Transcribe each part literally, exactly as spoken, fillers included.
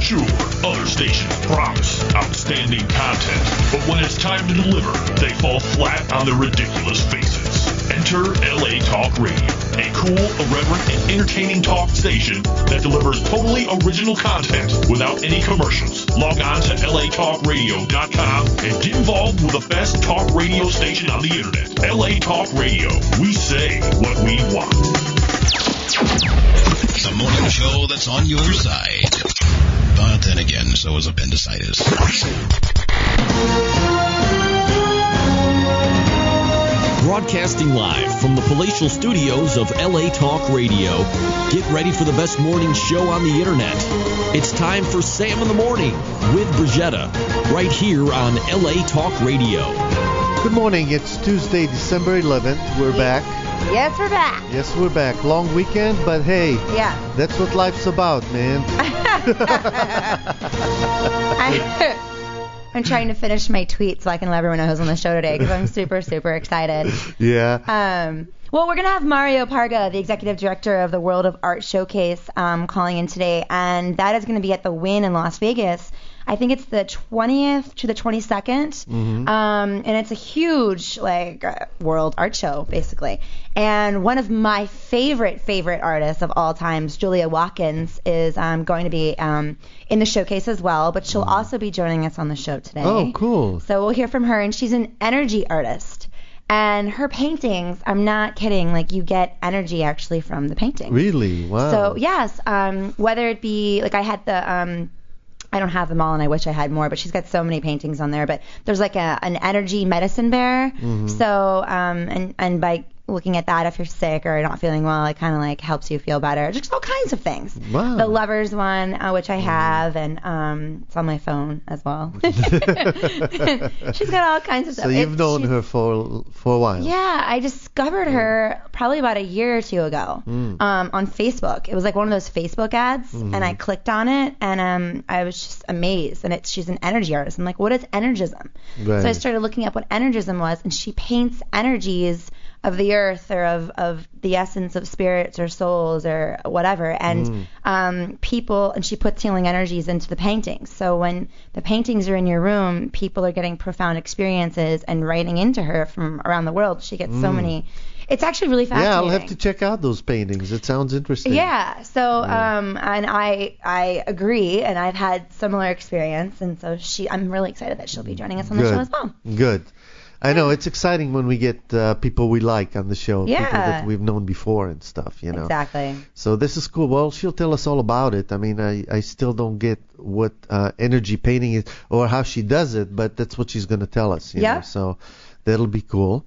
Sure, other stations promise outstanding content, but when it's time to deliver, they fall flat on their ridiculous faces. Enter L A Talk Radio, a cool, irreverent, and entertaining talk station that delivers totally original content without any commercials. Log on to L A talk radio dot com and get involved with the best talk radio station on the internet. L A Talk Radio. We say what we want. The morning show that's on your side. But then again, so is appendicitis. Broadcasting live from the palatial studios of L A Talk Radio. Get ready for the best morning show on the internet. It's time for Sam in the Morning with Brigetta, right here on L A Talk Radio. Good morning. It's Tuesday, December eleventh. We're back. Yes, we're back. Yes, we're back. Long weekend, but hey, yeah, that's what life's about, man. I, I'm trying to finish my tweet so I can let everyone know who's on the show today because I'm super, super excited. Yeah. Um. Well, we're going to have Mario Parga, the executive director of the World of Art Showcase, um, calling in today, and that is going to be at the Wynn in Las Vegas. I think it's the twentieth to the twenty-second, mm-hmm. um, and it's a huge, like, uh, world art show, basically. And one of my favorite, favorite artists of all times, Julia Watkins, is um, going to be um, in the showcase as well, but she'll also be joining us on the show today. Oh, cool. So we'll hear from her, and she's an energy artist. And her paintings, I'm not kidding, like, you get energy actually from the painting. Really? Wow. So, yes, um, whether it be, like, I had the... Um, I don't have them all, and I wish I had more, but she's got so many paintings on there. But there's like a an energy medicine bear. Mm-hmm. So, um, and and by looking at that, if you're sick or not feeling well, it kind of like helps you feel better. Just all kinds of things. Wow. The Lovers one, uh, which I have, and um, it's on my phone as well. She's got all kinds of stuff. So you've it, known her for for a while. Yeah, I discovered her probably about a year or two ago mm. um, on Facebook. It was like one of those Facebook ads, mm-hmm. and I clicked on it, and um, I was just amazed. And it's she's an energy artist. I'm like, what is energism? Right. So I started looking up what energism was, and she paints energies of the earth or of, of the essence of spirits or souls or whatever, and mm. um, people, and she puts healing energies into the paintings. So when the paintings are in your room, people are getting profound experiences and writing into her from around the world. She gets mm. so many. It's actually really fascinating. Yeah, I'll have to check out those paintings. It sounds interesting. Yeah. So, yeah. um, and I I agree, and I've had similar experience, and so she, I'm really excited that she'll be joining us on Good. the show as well. Good. I know, it's exciting when we get uh, people we like on the show, yeah. people that we've known before and stuff, you know. Exactly. So this is cool. Well, she'll tell us all about it. I mean, I, I still don't get what uh, energy painting is or how she does it, but that's what she's going to tell us, you yeah. know. So that'll be cool.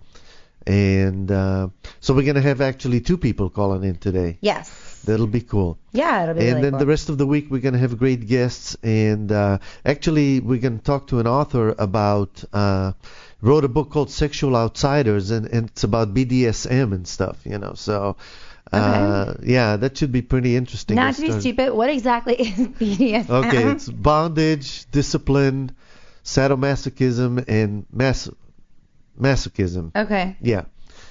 And uh, so we're going to have actually two people calling in today. Yes. That'll be cool. Yeah, it'll be and really then cool. the rest of the week we're going to have great guests, and uh, actually we're going to talk to an author about uh, wrote a book called Sexual Outsiders, and, and it's about B D S M and stuff, you know. So uh, okay. yeah, that should be pretty interesting. Not to be stupid, what exactly is B D S M? Okay, it's bondage, discipline, sadomasochism, and mas- masochism. Okay. Yeah.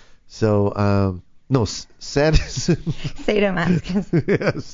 So um, no, sadism. Sadomasochism. Yes.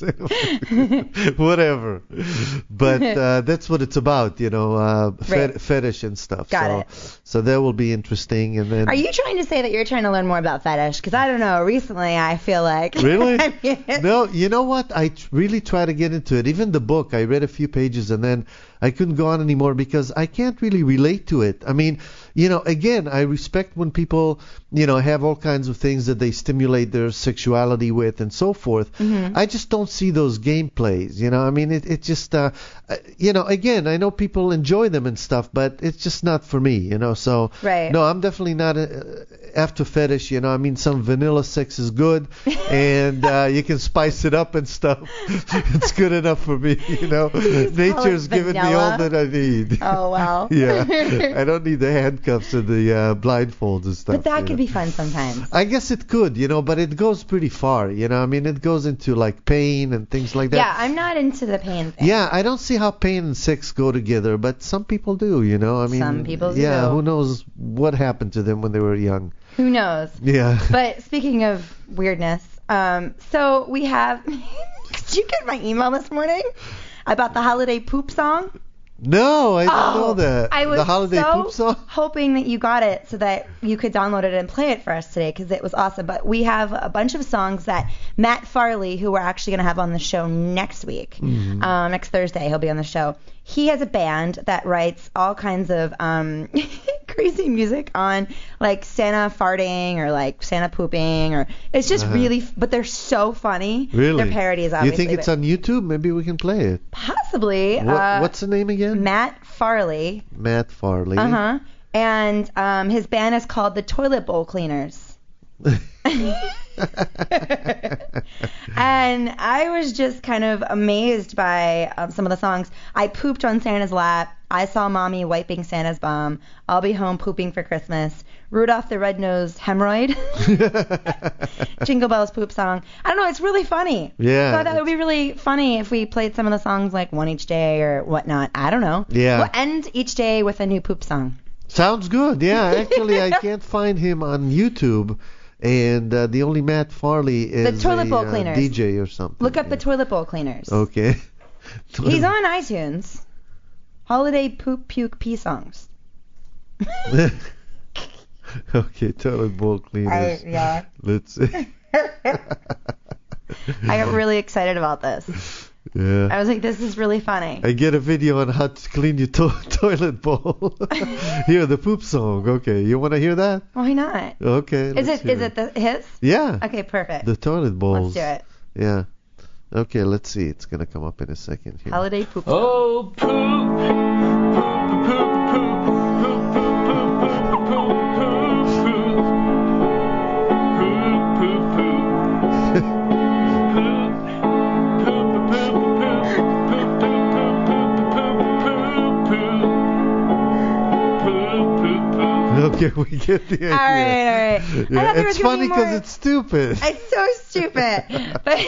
Whatever. But uh, that's what it's about, you know, uh, fet- right. fetish and stuff. Got so, it. So that will be interesting. And then. Are you trying to say that you're trying to learn more about fetish? Because I don't know. Recently, I feel like. Really? I mean, No, you know what? I t- really try to get into it. Even the book, I read a few pages and then I couldn't go on anymore because I can't really relate to it. I mean, you know, again, I respect when people, you know, have all kinds of things that they stimulate their sexuality with and so forth. Mm-hmm. I just don't see those gameplays, you know. I mean, it, it just, uh, you know, again, I know people enjoy them and stuff, but it's just not for me, you know. So, right. no, I'm definitely not a, after fetish, you know. I mean, some vanilla sex is good, and uh, you can spice it up and stuff. It's good enough for me, you know. Nature's given me all that I need. Oh, wow. Yeah. I don't need the handcuffs and the uh, blindfolds and stuff. But that could know. be fun sometimes. I guess it could, you know, but it goes pretty far, you know. I mean, it goes into like pain and things like that. Yeah, I'm not into the pain thing. Yeah, I don't see how pain and sex go together, but some people do, you know. I mean, some people do. Yeah, who knows what happened to them when they were young. Who knows? Yeah. But speaking of weirdness, um, so we have. Did you get my email this morning? about the holiday poop song. No, I didn't Oh, know that. I was the holiday so poop song? hoping that you got it so that you could download it and play it for us today because it was awesome. But we have a bunch of songs that Matt Farley, who we're actually going to have on the show next week, Mm-hmm. um, next Thursday, he'll be on the show. He has a band that writes all kinds of um, crazy music on like Santa farting or like Santa pooping or it's just Uh-huh. really, but they're so funny. Really? They're parodies, You obviously. think it's but on YouTube? Maybe we can play it. possibly. What, uh, what's the name again? Matt Farley. Matt Farley. Uh huh. And um, his band is called the Toilet Bowl Cleaners. And I was just kind of amazed by um, some of the songs. I pooped on Santa's lap. I saw mommy wiping Santa's bum. I'll be home pooping for Christmas. Rudolph the Red-Nosed Hemorrhoid. Jingle Bells poop song. I don't know. It's really funny. Yeah. So I thought it would be really funny if we played some of the songs like One Each Day or whatnot. I don't know. Yeah. We'll end each day with a new poop song. Sounds good. Yeah, actually, I can't find him on YouTube, and uh, the only Matt Farley is Toilet a Bowl uh, Cleaners. D J or something. Look up yeah. the Toilet Bowl Cleaners. Okay. He's on iTunes. Holiday poop puke pee songs. Okay, Toilet Bowl Cleaners. I, yeah. Let's see. I got really excited about this. Yeah. I was like, this is really funny. I get a video on how to clean your to- toilet bowl. Here, the poop song. Okay, you want to hear that? Why not? Okay. Is let's it hear is it the his? Yeah. Okay, perfect. The toilet bowls. Let's do it. Yeah. Okay, let's see. It's gonna come up in a second here. Holiday poop. Oh, poop, poop, poop, poop, poop, poop, poop, poop, poop, poop, poop, Okay, we get the idea. All right, all right. I Yeah, thought there it's was gonna funny be more- because it's stupid. It's so stupid. But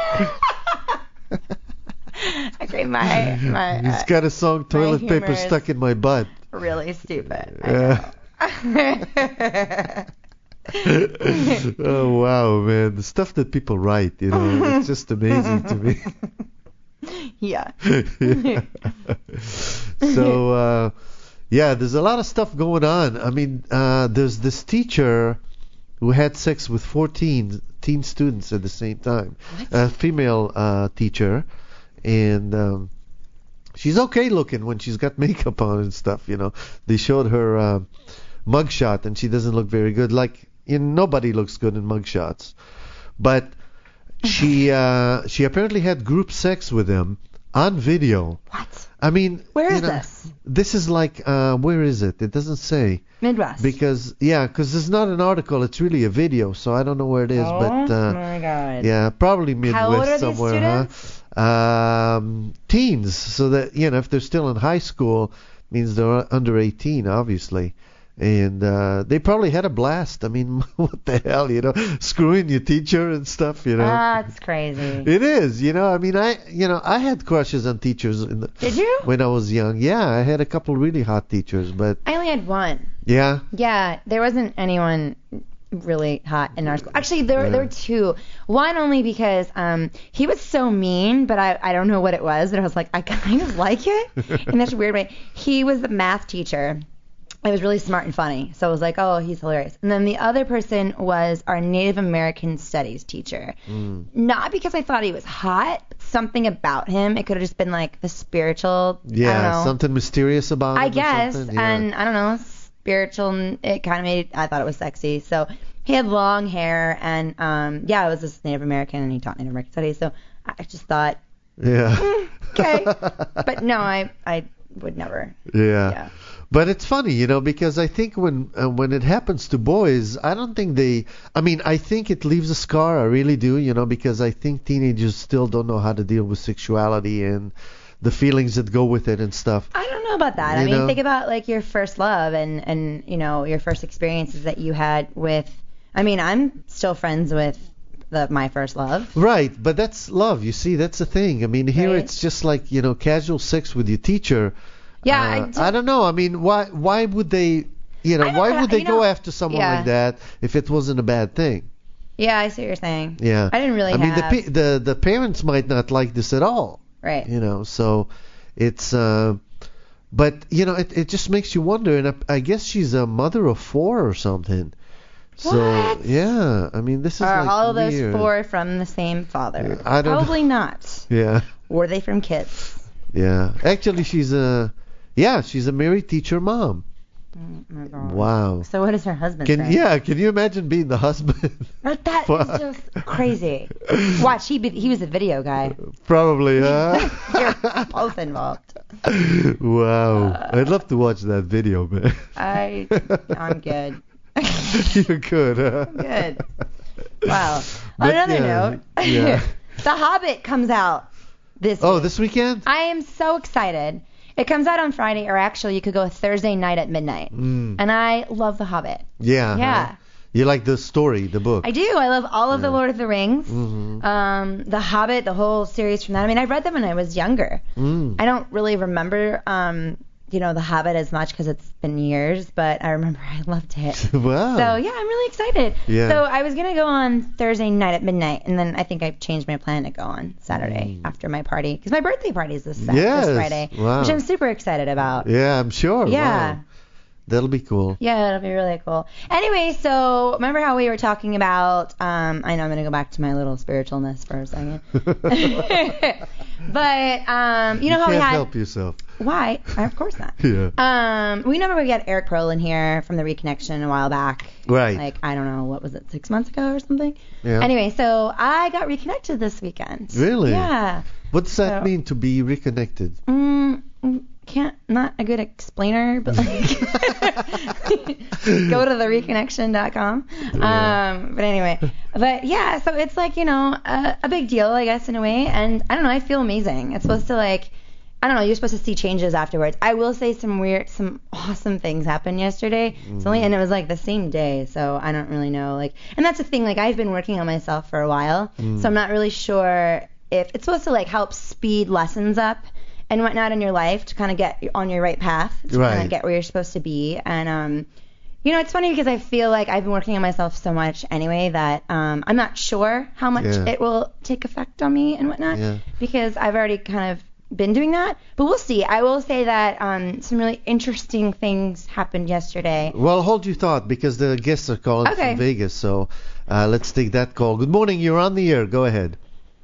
okay, my my. He's uh, got a song, toilet humor paper is- stuck in my butt. really stupid. I Yeah. know. Oh wow, man, the stuff that people write, you know, it's just amazing to me. Yeah. Yeah. So uh, yeah, there's a lot of stuff going on. I mean, uh, there's this teacher who had sex with fourteen teen students at the same time, a female uh, teacher, and um, she's okay looking when she's got makeup on and stuff. You know, they showed her uh, mugshot, and she doesn't look very good. Like, you know, nobody looks good in mugshots, but she uh, she apparently had group sex with him on video. What? I mean, Where you is know, this? This is like, uh, where is it? It doesn't say. Midwest. Because, yeah, because it's not an article, it's really a video, so I don't know where it is. Oh but uh, my God. yeah, probably Midwest How old are these somewhere, students? huh? Um, teens, so that, you know, if they're still in high school, means they're under eighteen, obviously. And uh, they probably had a blast. I mean, what the hell, you know, screwing your teacher and stuff, you know. That's crazy. It is, you know. I mean, I, you know, I had crushes on teachers in the, Did you? when I was young. Yeah, I had a couple really hot teachers, but I only had one. yeah, Yeah, there wasn't anyone really hot in our school. Actually, there were Yeah. there were two. One only because um he was so mean, but I I don't know what it was. But I was like, I kind of like it in this weird way. He was the math teacher. It was really smart and funny. So I was like, oh, he's hilarious. And then the other person was our Native American Studies teacher. Mm. Not because I thought he was hot, but something about him. It could have just been like the spiritual. I don't yeah, know. something mysterious about I him or guess, something, yeah. and I don't know, spiritual. and It kind of made. I thought it was sexy. So he had long hair, and um, yeah, it was this Native American, and he taught Native American studies. So I just thought, yeah. okay, but no, I I would never. Yeah. Yeah. But it's funny, you know, because I think when uh, when it happens to boys, I don't think they. I mean, I think it leaves a scar. I really do, you know, because I think teenagers still don't know how to deal with sexuality and the feelings that go with it and stuff. I don't know about that. I You mean, know? think about like your first love and and you know your first experiences that you had with. I mean, I'm still friends with the my first love. Right, but that's love. You see, that's the thing. I mean, here Right. it's just like, you know, casual sex with your teacher. Yeah, Uh, I I, do- don't know. I mean, why why would they, you know, I don't why know, would they you go know, after someone yeah. like that if it wasn't a bad thing? Yeah, I see what you're saying. Yeah. I didn't really I mean, the have. pa- the the parents might not like this at all. Right. You know, so it's, uh, but, you know, it, it just makes you wonder. And I, I guess she's a mother of four or something. So, What? yeah, I mean, this is Are like all of those weird. four from the same father? I don't Probably not. Yeah, Were they from kids? yeah. Actually, she's a, yeah, she's a married teacher mom. Oh my God. Wow. So what does her husband Can say? yeah? Can you imagine being the husband? But that Fuck. is just crazy. Watch, he be, he was a video guy. Probably, huh? You're both involved. Wow. I'd love to watch that video, man. I I'm good. You're good, huh? Good. Wow. On But, another yeah, note, yeah. The Hobbit comes out this Oh, week. this weekend? I am so excited. It comes out on Friday, or actually, you could go Thursday night at midnight. Mm. And I love The Hobbit. Yeah. Yeah. huh? You like the story, the book? I do. I love all of the Yeah. Lord of the Rings. Mhm. Um, The Hobbit, the whole series from that. I mean, I read them when I was younger. Mm. I don't really remember, um, you know, The Hobbit as much because it's been years, but I remember I loved it. Wow. So yeah, I'm really excited. Yeah. So I was gonna go on Thursday night at midnight, and then I think I've changed my plan to go on Saturday Mm. after my party because my birthday party is this, Sat- Yes. this Friday, Wow. which I'm super excited about. Yeah, I'm sure. Yeah. Wow. That'll be cool. Yeah, it'll be really cool. Anyway, so remember how we were talking about? Um, I know I'm gonna go back to my little spiritualness for a second. But um, you know how can't we had help yourself. why? Of course not. Yeah. Um, we remember we got Eric Pearl in here from the Reconnection a while back. Right. Like I don't know, what was it, six months ago or something? Yeah. Anyway, so I got reconnected this weekend. Really? Yeah. What does that so- mean to be reconnected? Mm, mm, can't not a good explainer, but like go to the reconnection dot com. Um, but anyway, but yeah, so it's like you know a, a big deal, I guess, in a way. And I don't know, I feel amazing. It's supposed to like. I don't know. You're supposed to see changes afterwards. I will say some weird, some awesome things happened yesterday. It's only, and it was like the same day, so I don't really know. Like, and that's the thing. Like, I've been working on myself for a while, so I'm not really sure if it's supposed to like help speed lessons up and whatnot in your life to kind of get on your right path, to kind Right. of get where you're supposed to be. And um, you know, it's funny because I feel like I've been working on myself so much anyway that um, I'm not sure how much Yeah. it will take effect on me and whatnot Yeah. because I've already kind of been doing that, but we'll see. I will say that um, some really interesting things happened yesterday. Well, hold your thought because the guests are calling Okay. from Vegas. So uh, let's take that call. Good morning. You're on the air. Go ahead.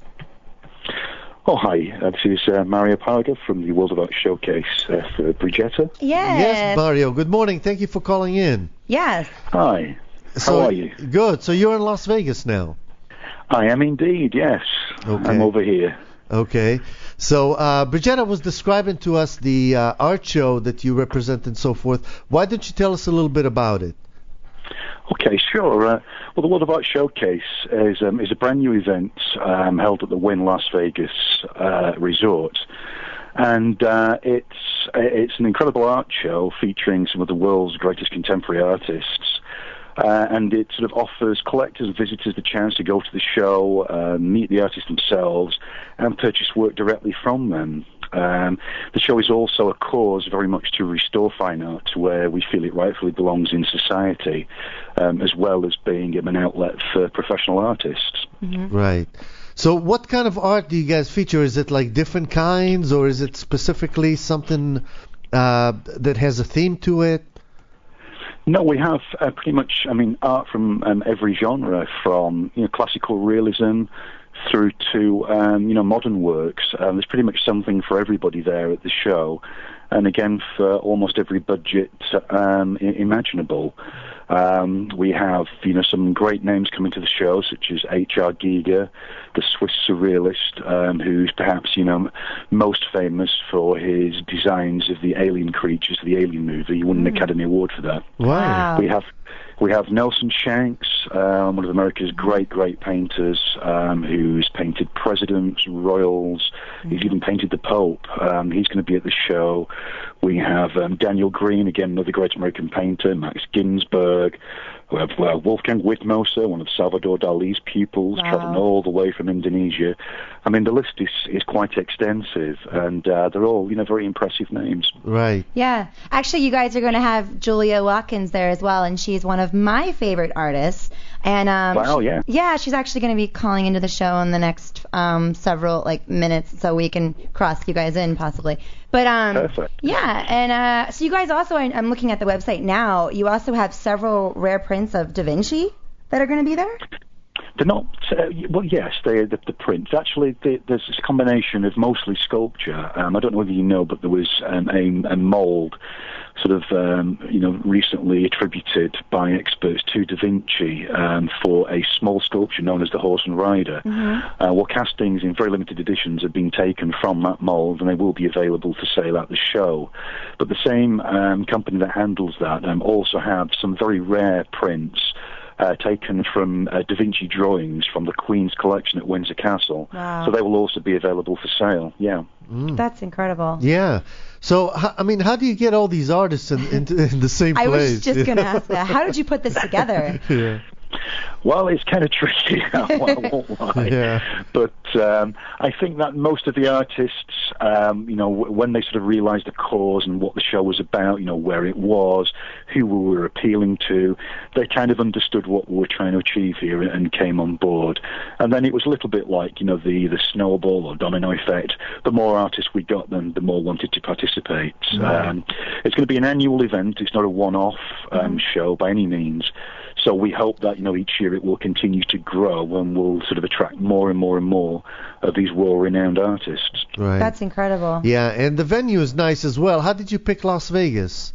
Oh, hi. Uh, this is uh, Mario Parga from the World of Art Showcase uh, for Brigetta. Yes. Yes, Mario. Good morning. Thank you for calling in. Yes. Hi. So, How are you? Good. So you're in Las Vegas now. I am indeed, yes. Okay. I'm over here. Okay. So uh, Brigetta was describing to us the uh, art show that you represent and so forth. Why don't you tell us a little bit about it? Okay, sure. Uh, well, the World of Art Showcase is um, is a brand new event um, held at the Wynn Las Vegas uh, Resort, and uh, it's it's an incredible art show featuring some of the world's greatest contemporary artists. Uh, and it sort of offers collectors and visitors the chance to go to the show, uh, meet the artists themselves, and purchase work directly from them. Um, the show is also a cause very much to restore fine art to where we feel it rightfully belongs in society, um, as well as being an outlet for professional artists. Right. So what kind of art do you guys feature? Is it like different kinds, or is it specifically something uh, that has a theme to it? No, we have uh, pretty much, I mean, art from um, every genre, from you know classical realism through to um, you know modern works. Um, there's pretty much something for everybody there at the show, and again for almost every budget um, I- imaginable. Um, we have you know some great names coming to the show, such as H R Giger, the Swiss surrealist, um, who's perhaps you know most famous for his designs of the alien creatures for the Alien movie. He won an Academy Award for that. Wow. We have we have Nelson Shanks, um, one of America's great, great painters, um, who's painted presidents, royals. He's even painted the Pope. Um, he's going to be at the show. We have um, Daniel Green, again, another great American painter, Max Ginsberg, We have uh, Wolfgang Widmoser, one of Salvador Dali's pupils, Wow. traveling all the way from Indonesia. I mean, the list is, is quite extensive, and uh, they're all, you know, very impressive names. Right. Yeah. Actually, you guys are going to have Julia Watkins there as well, and she's one of my favorite artists. And um, Wow, yeah. Yeah, she's actually going to be calling into the show in the next um, several like minutes, so we can cross you guys in possibly. But um, Perfect. yeah, and uh, so you guys also, I- I'm looking at the website now. You also have several rare prints of Da Vinci that are going to be there. They're not, uh, well, yes, they the, the prints. Actually, they, there's this combination of mostly sculpture. Um, I don't know whether you know, but there was um, a, a mould sort of, um, you know, recently attributed by experts to Da Vinci um, for a small sculpture known as the Horse and Rider. Mm-hmm. Uh, well, castings in very limited editions have been taken from that mould, and they will be available for sale at the show. But the same um, company that handles that um, also have some very rare prints Uh, taken from uh, Da Vinci drawings from the Queen's collection at Windsor Castle. Wow. So they will also be available for sale, yeah. Mm. That's incredible. Yeah. So, h- I mean, how do you get all these artists in, in, in the same I place? was just going to ask that. How did you put this together? Yeah. Well, it's kind of tricky, I won't lie. Yeah. But um, I think that most of the artists, um, you know, w- when they sort of realised the cause and what the show was about, you know, where it was, who we were appealing to, they kind of understood what we were trying to achieve here and came on board. And then it was a little bit like, you know, the, the snowball or domino effect. The more artists we got, then the more wanted to participate. Right. Um, it's going to be an annual event. It's not a one-off um, show by any means. So we hope that, you know, each year it will continue to grow and will sort of attract more and more and more of these world-renowned artists. Right. That's incredible. Yeah, and the venue is nice as well. How did you pick Las Vegas?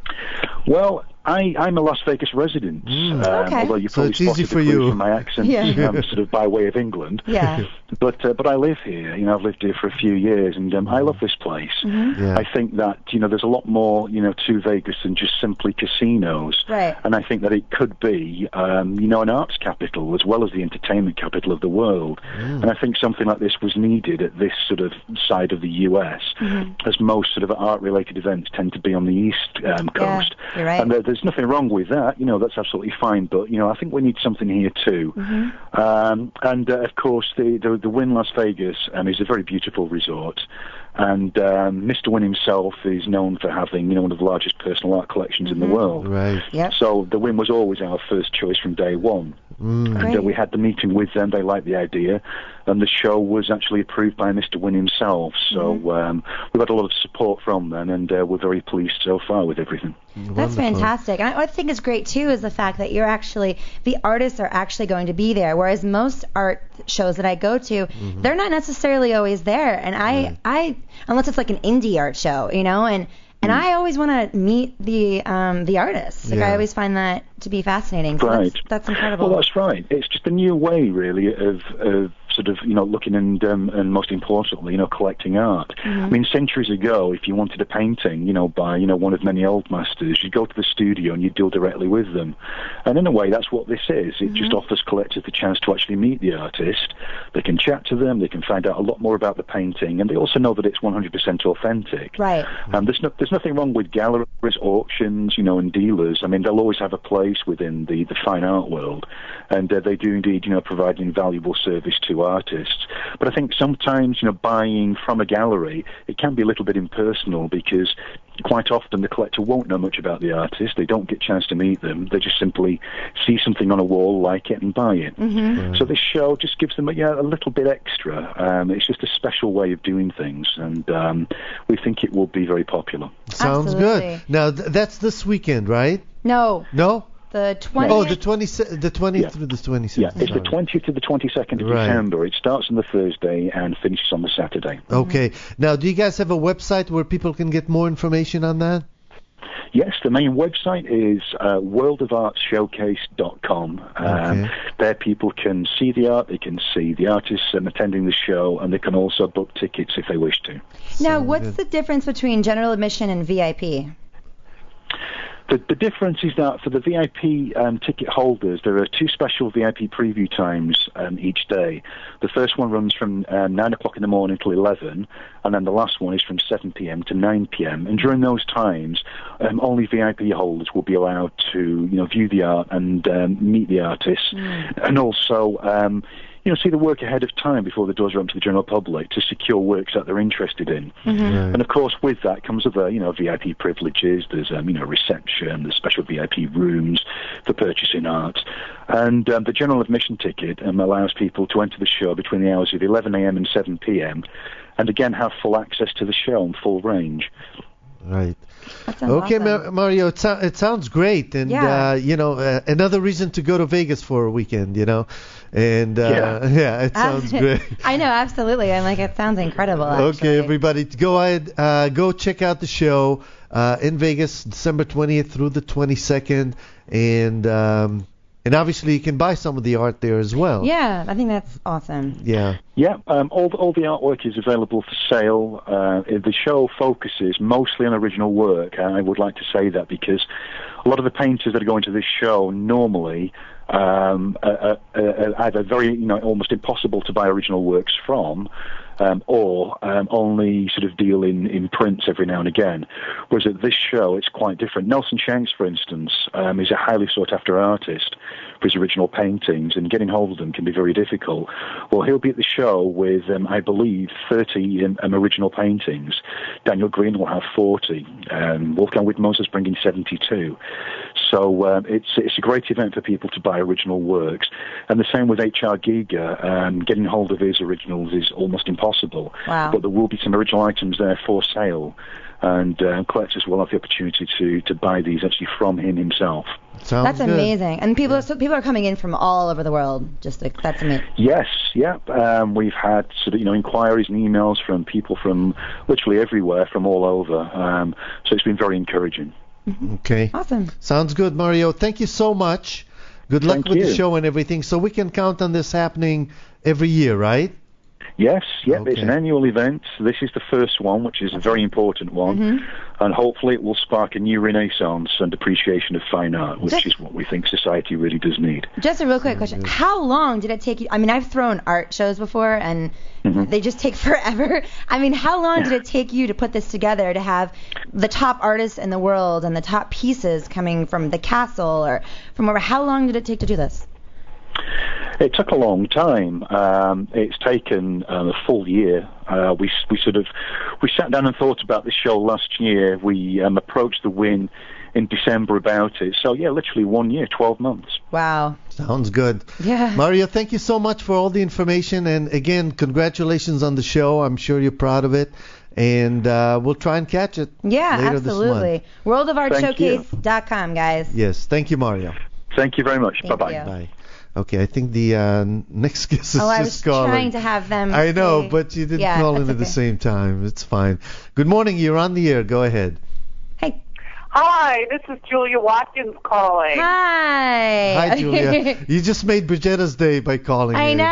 Well, I, I'm a Las Vegas resident, Mm. um, Okay. although you So probably it's easy spotted for the clue you. from my accent, Yeah. um, sort of by way of England. Yeah. But uh, but I live here. You know, I've lived here for a few years, and um, I love this place. Mm-hmm. Yeah. I think that, you know, there's a lot more, you know, to Vegas than just simply casinos. Right. And I think that it could be, um, you know, an arts capital as well as the entertainment capital of the world. Mm. And I think something like this was needed at this sort of side of the U S, Mm-hmm. as most sort of art-related events tend to be on the East um, Yeah, Coast. you're right. And there, there's nothing wrong with that. You know, that's absolutely fine. But, you know, I think we need something here too. Mm-hmm. Um, and, uh, of course, the, the, the Wynn Las Vegas um, is a very beautiful resort. And um, Mister Wynn himself is known for having, you know, one of the largest personal art collections in the world. Right. Yep. So the Wynn was always our first choice from day one. Mm. And uh, Great. we had the meeting with them. They liked the idea. And the show was actually approved by Mister Wynn himself. So Mm-hmm. um, we've had a lot of support from them, and uh, we're very pleased so far with everything. That's Wonderful. fantastic. And I- what I think is great too is the fact that you're actually, the artists are actually going to be there, whereas most art shows that I go to, Mm-hmm. they're not necessarily always there. And I, I, unless it's like an indie art show, you know, and and I always want to meet the um, the artists. Like Yeah. I always find that to be fascinating. So Right. that's, that's incredible. Well, that's right. It's just a new way, really, of, of sort of, you know, looking and, um, and most importantly, you know, collecting art. Mm-hmm. I mean, centuries ago, if you wanted a painting, you know, by, you know, one of many old masters, you'd go to the studio and you'd deal directly with them. And in a way, that's what this is. It Mm-hmm. just offers collectors the chance to actually meet the artist. They can chat to them, they can find out a lot more about the painting, and they also know that it's one hundred percent authentic. Right. Um, there's, no, there's nothing wrong with galleries, auctions, you know, and dealers. I mean, they'll always have a place within the, the fine art world, and uh, they do indeed, you know, provide an invaluable service to artists. But I think sometimes, you know, buying from a gallery, it can be a little bit impersonal because quite often the collector won't know much about the artist. They don't get a chance to meet them. They just simply see something on a wall, like it, and buy it. Mm-hmm. So this show just gives them, yeah, a little bit extra. Um, it's just a special way of doing things, and um, we think it will be very popular. Sounds Absolutely. good. Now, th- that's this weekend, right? No, No? the twentieth. Oh, the twenty the twentieth Yeah. through the twenty-sixth. Yeah, it's the twentieth to the twenty-second of Right. December. It starts on the Thursday and finishes on the Saturday. Okay. Now, do you guys have a website where people can get more information on that? Yes, the main website is uh, world of art showcase dot com. Um, Okay. There people can see the art, they can see the artists um, attending the show, and they can also book tickets if they wish to. Now, Sounds what's good. the difference between general admission and V I P? The, the difference is that for the V I P um, ticket holders, there are two special V I P preview times um, each day. The first one runs from um, nine o'clock in the morning till eleven, and then the last one is from seven p.m. to nine p.m. And during those times, um, only V I P holders will be allowed to, you know, view the art and um, meet the artists, mm. and also um, you know, see the work ahead of time before the doors are open to the general public to secure works that they're interested in. Mm-hmm. Right. And of course, with that comes other, you know, V I P privileges. There's, um, you know, reception, there's special V I P rooms for purchasing art. And um, the general admission ticket um, allows people to enter the show between the hours of eleven a.m. and seven p.m. and again have full access to the show and full range. Right. Okay, awesome. Ma- Mario, it, so- it sounds great, and yeah. uh, you know, uh, another reason to go to Vegas for a weekend, you know, and uh, yeah. yeah, it sounds great. I know, absolutely. I'm like, it sounds incredible. Actually. Okay, everybody, go ahead, uh, go check out the show uh, in Vegas, December twentieth through the twenty-second, and. Um, And obviously, you can buy some of the art there as well. Yeah, I think that's awesome. Yeah. Yeah, um, all, all the artwork is available for sale. Uh, the show focuses mostly on original work. I would like to say that because a lot of the painters that are going to this show normally um, are, are, are either very, you know, almost impossible to buy original works from, um, or um, only sort of deal in, in prints every now and again. Whereas at this show, it's quite different. Nelson Shanks, for instance, um, is a highly sought-after artist for his original paintings, and getting hold of them can be very difficult. Well, he'll be at the show with, um, I believe, thirty um, um, original paintings. Daniel Green will have forty. Um, Wolfgang Widmoses bringing seventy-two. So um, it's it's a great event for people to buy original works. And the same with H R Giger. Um, getting hold of his originals is almost impossible. Wow. But there will be some original items there for sale. And uh, collectors will have the opportunity to, to buy these actually from him himself. Sounds that's good. amazing. And people, so people are coming in from all over the world. Just like, that's amazing. Yes, yeah. Um, we've had sort of, you know, inquiries and emails from people from literally everywhere, from all over. Um, so it's been very encouraging. Mm-hmm. Okay. Awesome. Sounds good, Mario. Thank you so much. Good luck Thank with you. the show and everything. So we can count on this happening every year, right? Yes, yep, Okay. It's an annual event. This is the first one, which is a very important one, Mm-hmm. and hopefully it will spark a new renaissance and appreciation of fine art, which Just- is what we think society really does need. Just a real quick question. How long did it take you? I mean, I've thrown art shows before, and Mhm. they just take forever. I mean, how long did it take you to put this together, to have the top artists in the world and the top pieces coming from the castle or from wherever? How long did it take to do this? It took a long time. Um, it's taken uh, a full year. Uh, we we sort of we sat down and thought about this show last year. We um, approached the Win in December about it. So yeah, literally one year, twelve months. Wow. Sounds good. Yeah. Mario, thank you so much for all the information. And again, congratulations on the show. I'm sure you're proud of it. And uh, we'll try and catch it Yeah, later this absolutely. month. world of art Thank you. showcase dot com, guys. Yes. Thank you, Mario. Thank you very much. Thank Bye-bye. you. Bye. Okay, I think the uh, next guest is Oh, I was just calling. trying to have them. I know, say- but you didn't Yeah, call in that's at the okay. same time. It's fine. Good morning. You're on the air. Go ahead. Hey. Hi, this is Julia Watkins calling. Hi. Hi, Julia. You just made Brigitta's day by calling I in.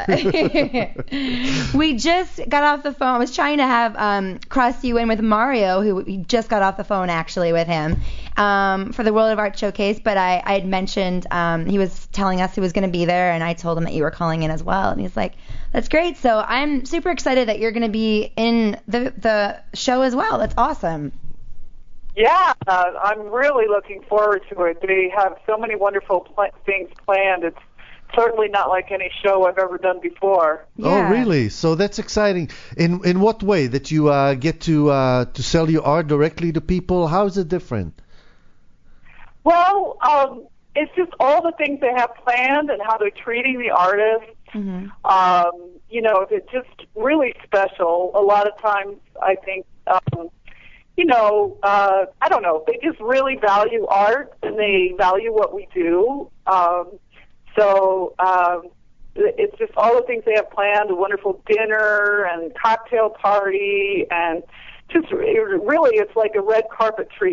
know. We just got off the phone. I was trying to have um, cross you in with Mario, who we just got off the phone actually with him um, for the World of Art Showcase. But I, I had mentioned um, he was telling us he was going to be there, and I told him that you were calling in as well. And he's like, "That's great." So I'm super excited that you're going to be in the the show as well. That's awesome. Yeah, uh, I'm really looking forward to it. They have so many wonderful pl- things planned. It's certainly not like any show I've ever done before. Yeah. Oh, really? So that's exciting. In in what way? That you uh, get to uh, to sell your art directly to people? How is it different? Well, um, it's just all the things they have planned and how they're treating the artists. Mm-hmm. Um, you know, it's just really special. A lot of times, I think, um, you know, uh, I don't know, they just really value art and they value what we do. Um, so um, it's just all the things they have planned, a wonderful dinner and cocktail party, and just really it's like a red carpet treatment.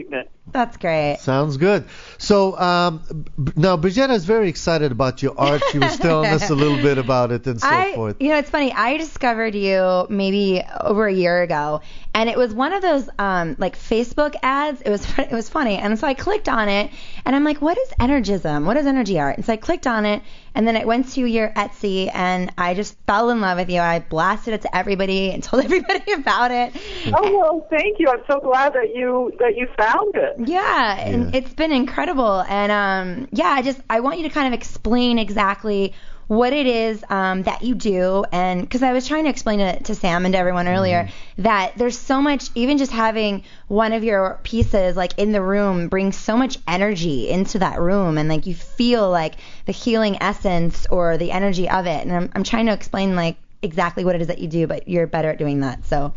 That's great. Sounds good. So um, b- now Brigitte is very excited about your art. She was telling us a little bit about it and so I, forth. You know, it's funny. I discovered you maybe over a year ago, and it was one of those um, like Facebook ads. It was it was funny, and so I clicked on it, and I'm like, what is energism? What is energy art? And so I clicked on it, and then it went to your Etsy, and I just fell in love with you. I blasted it to everybody and told everybody about it. Oh, well, thank you. I'm so glad that you that you found it. Yeah, and Yeah. it's been incredible. And um, yeah, I just I want you to kind of explain exactly what it is um, that you do, and because I was trying to explain it to Sam and to everyone earlier that there's so much, even just having one of your pieces like in the room brings so much energy into that room, and like you feel like the healing essence or the energy of it. And I'm I'm trying to explain like exactly what it is that you do, but you're better at doing that. So.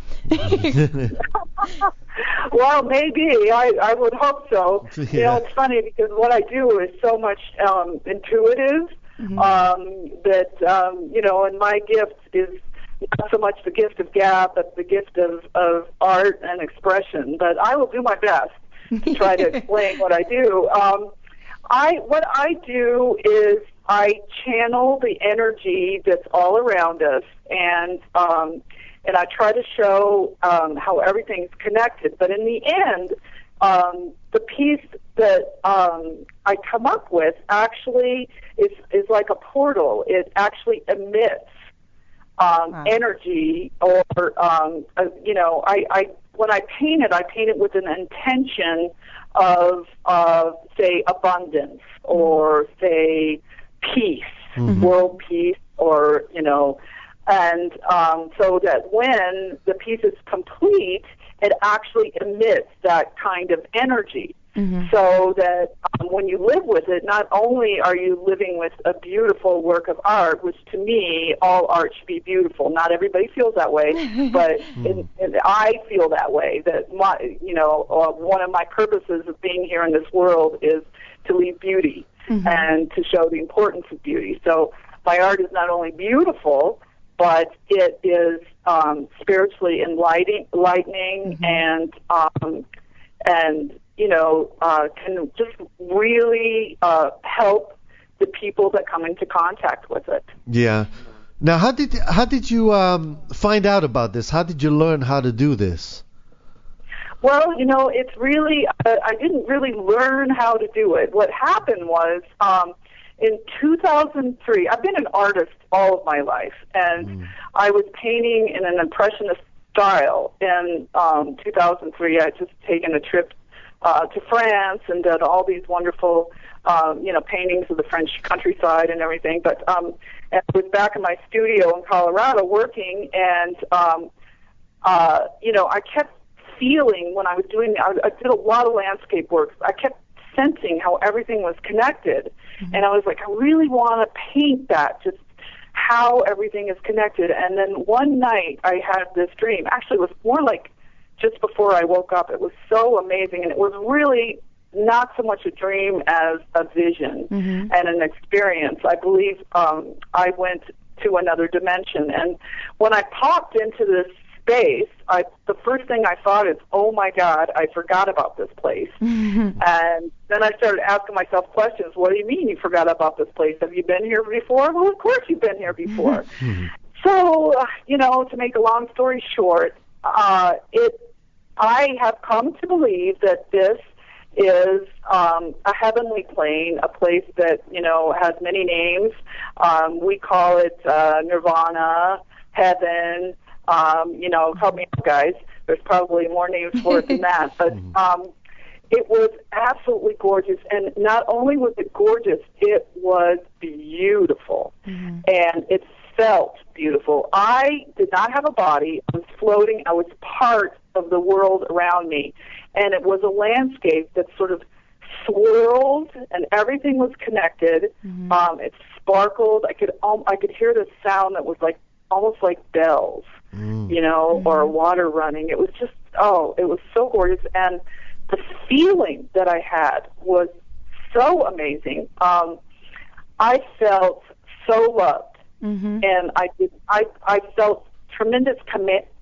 Well, maybe. I, I would hope so. Yeah. You know, it's funny because what I do is so much um, intuitive Mhm. um, that, um, you know, and my gift is not so much the gift of gab, but the gift of, of art and expression. But I will do my best to try to explain what I do. Um, I What I do is I channel the energy that's all around us, and um, and I try to show um, how everything's connected. But in the end, um, the piece that um, I come up with actually is is like a portal. It actually emits um, Wow. energy, or um, uh, you know, I, I when I paint it, I paint it with an intention of, uh, say, abundance, or say, peace, world peace, or you know. And um, so that when the piece is complete, it actually emits that kind of energy. Mhm. So that um, when you live with it, not only are you living with a beautiful work of art, which to me, all art should be beautiful. Not everybody feels that way, but in, in, I feel that way. That my, you know, uh, one of my purposes of being here in this world is to leave beauty Mhm. and to show the importance of beauty. So my art is not only beautiful, but it is um, spiritually enlightening, lightening, Mhm. and um, and you know uh, can just really uh, help the people that come into contact with it. Yeah. Now, how did how did you um, find out about this? How did you learn how to do this? Well, you know, it's really uh, I didn't really learn how to do it. What happened was um, in two thousand three, I've been an artist all of my life, and Mm. I was painting in an impressionist style. In um, two thousand three, I had just taken a trip uh, to France and did all these wonderful, um, you know, paintings of the French countryside and everything. But um, and I was back in my studio in Colorado working, and um, uh, you know, I kept feeling when I was doing, I, I did a lot of landscape work. I kept sensing how everything was connected, mm-hmm. and I was like, I really want to paint that, just how everything is connected. And then one night I had this dream. Actually, it was more like just before I woke up. It was so amazing, and it was really not so much a dream as a vision Mm-hmm. and an experience. I believe um, I went to another dimension, and when I popped into this space, I, the first thing I thought is, oh my God, I forgot about this place. Mm-hmm. And then I started asking myself questions. What do you mean you forgot about this place? Have you been here before? Well, of course you've been here before. So, uh, you know, to make a long story short, uh, it, I have come to believe that this is um, a heavenly plane, a place that, you know, has many names. Um, we call it uh, nirvana, heaven. Um, you know, help me out, guys. There's probably more names for it than that. But um, it was absolutely gorgeous. And not only was it gorgeous, it was beautiful. Mm-hmm. And it felt beautiful. I did not have a body. I was floating. I was part of the world around me. And it was a landscape that sort of swirled, and everything was connected. Mm-hmm. Um, it sparkled. I could um, I could hear the sound that was like almost like bells, Mm. you know, Mm-hmm. or water running. It was just, oh, it was so gorgeous. And the feeling that I had was so amazing. Um, I felt so loved. Mm-hmm. And I did, I, I felt tremendous commit,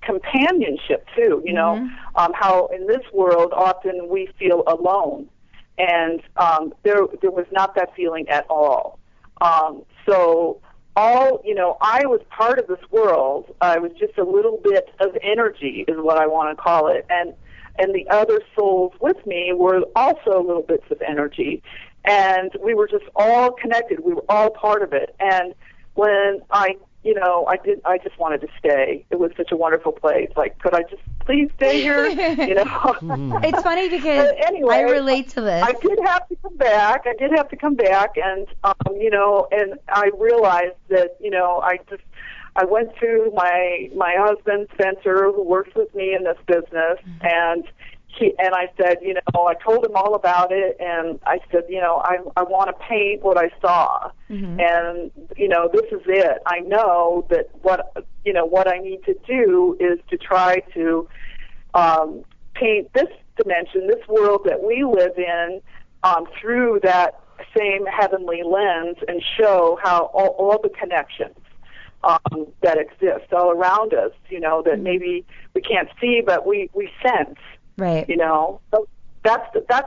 companionship too. You know, Mm-hmm. um, how in this world often we feel alone, and um, there there was not that feeling at all. Um, so all you know, I was part of this world. I was just a little bit of energy, is what I want to call it, and and the other souls with me were also little bits of energy, and we were just all connected. We were all part of it, and when I you know, I did. I just wanted to stay. It was such a wonderful place. Like, could I just please stay here? You know. It's funny because But anyway, I relate to this. I did have to come back. I did have to come back, and um, you know, and I realized that you know, I just I went to my my husband Spencer, who works with me in this business, and he and I said, you know, I told him all about it, and I said, you know, I I want to paint what I saw, Mhm. and you know, this is it. I know that what you know what I need to do is to try to um, paint this dimension, this world that we live in, um, through that same heavenly lens, and show how all, all the connections um, that exist all around us. You know, that maybe we can't see, but we we sense. Right. You know, so that's that's